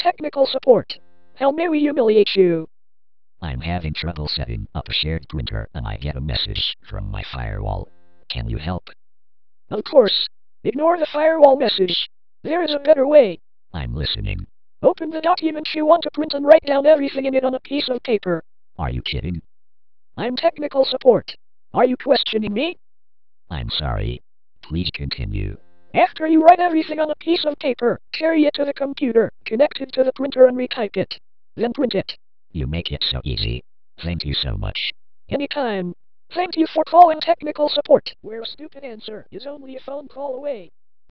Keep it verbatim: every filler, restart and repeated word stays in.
Technical support. How may we humiliate you? I'm having trouble setting up a shared printer and I get a message from my firewall. Can you help? Of course. Ignore the firewall message. There is a better way. I'm listening. Open the document you want to print and write down everything in it on a piece of paper. Are you kidding? I'm technical support. Are you questioning me? I'm sorry. Please continue. After you write everything on a piece of paper, carry it to the computer, connect it to the printer and retype it. Then print it. You make it so easy. Thank you so much. Anytime. Thank you for calling technical support, where a stupid answer is only a phone call away.